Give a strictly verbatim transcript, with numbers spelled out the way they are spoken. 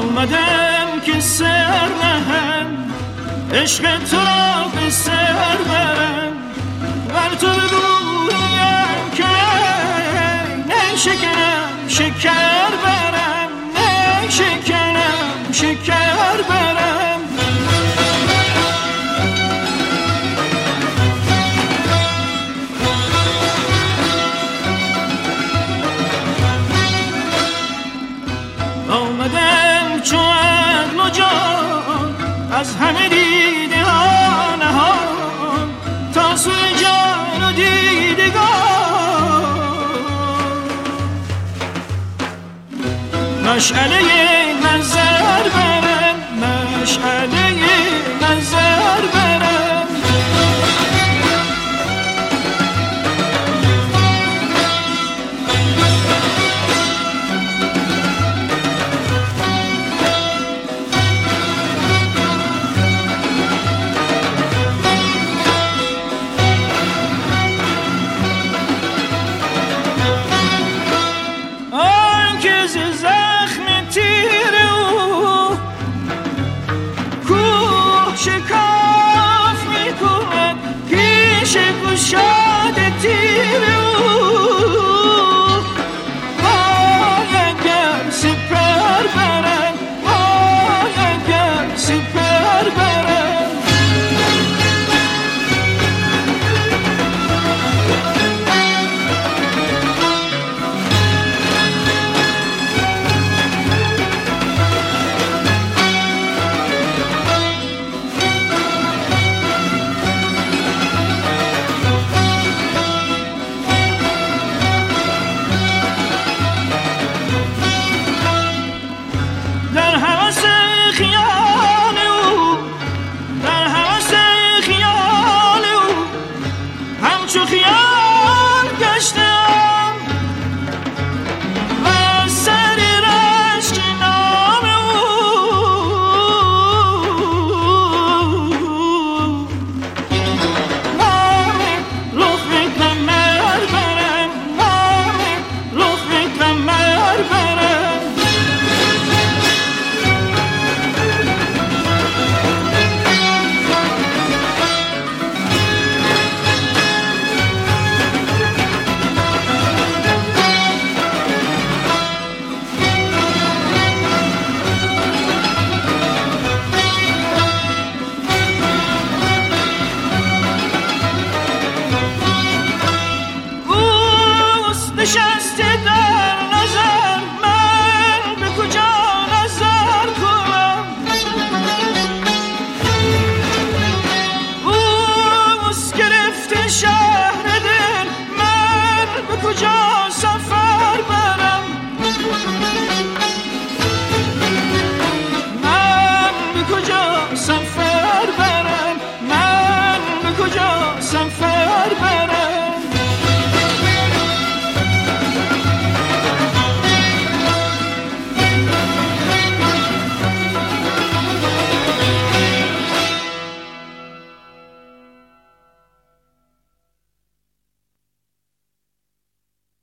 آمدم که سر نهم، عشق تو را به سر برم، بر تو بگویم که نه شکنم شکر برم، نه شکنم شکر برم. آمدم چو عقل و جان از همه دیده ها نهان، تا سوی جان و دیدگان مشعله نظر برم، مشعله نظر برم. شکاف می کند پیش گشاد تیر